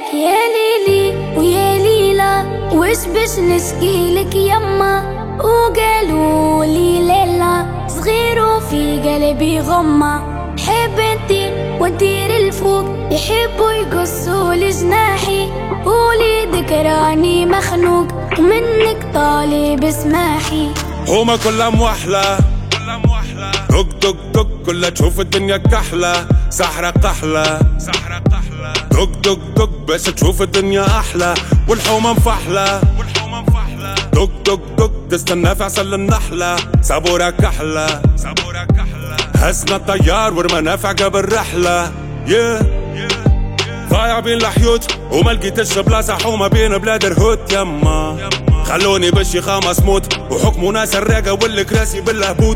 يا ليلي ويا ليلى وش باش نشكيلك يما، وقالوا لي ليلى صغير وفي قلبي غمة. حب انتي وندير الفوق يحبوا يقصوا لجناحي، وليدك راني مخنوق ومنك طالب اسماحي. هما كلها موحلة دق دق دق كلها تشوف الدنيا كحلة، سحرة قحلة دق دق دق باش تشوف الدنيا أحلى، والحومة مفحلة دق دق دق تستنى في عسل النحلة، صبورة كحلة هزنا الطيار ورمانا قبل رحلة. ضايع بين الحيوت وما لقيتش بلاصة حومة بين بلاد الهوت يما، خلوني بالشيخة مسموت وحكموا ناس الراقة والكراسي بالهبوط.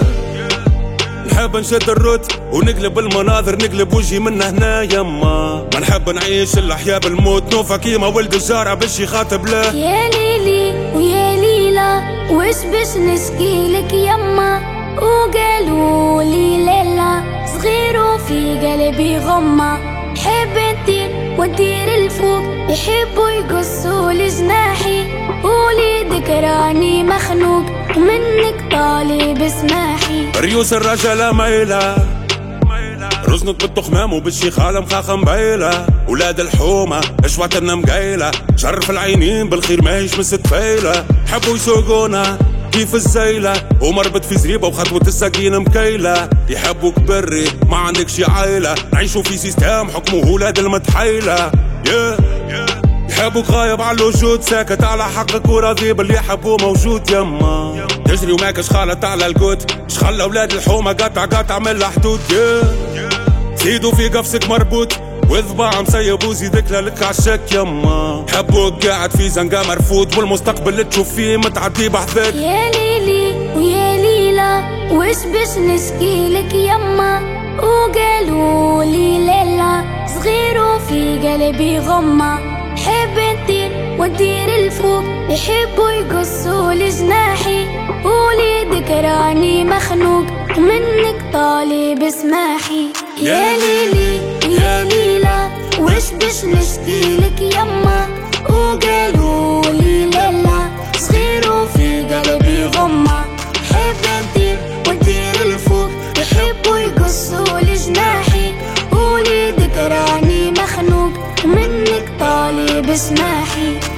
نحب نشد الروت ونقلب المناظر، نقلب وجهي من هنا يما، ما نحب نعيش الأحياء بالموت، نوفا كيما ولد الجارة بالشيخة بلاه. يا ليلي ويا ليلى وش باش نشكيلك يما، وقالوا لي ليلى صغير وفي قلبي غمة. حب انتي وندير الفوق يحبوا يقصوا لجناحي، وليدك راني مخنوق ومنك طالب اسماحي. ريوس الرجالة مايلة رزنت بالتخمام وبالشيخة مخاخة مبايلة، ولاد الحومة اشواتنا مقايلة، شرف العينين بالخير ماهيش مستفايلة، حبوا يسوقونا كيف الزيلة ومربط في زريبة وخطوة السكين مكيلة، يحبوك بري ما عندكش عايلة، نعيشوا في سيستم حكمه ولاد المتحيلة. يحبوك غايب على الوجود ساكت على حقك وراضي باللي يحبوه موجود يما، تجري وماكش خالط على القوت، شخلى ولاد الحومة قطع من الحدود. زيدوا في قفصك مربوط وذباع مسيب وزيدك لك عالشك يما، حبوك قاعد في زنقة مرفوض والمستقبل اللي تشوف فيه متعدي بحذاك. يا ليلي ويا ليلى وش باش نشكيلك يما، وقالوا لي ليلى صغير وفي قلبي غمة. حب انتي وندير الفوق يحبوا يقصوا لجناحي، وليدك راني مخنوق ومنك طالب اسماحي. يا ليلي يا ليلى وش باش نشكيلك يما، وقالوا لي ليلى صغير وفي قلبي غمة. حب انتي وندير الفوق يحبوا يقصوا لجناحي، وليدك راني مخنوق ومنك طالب اسماحي.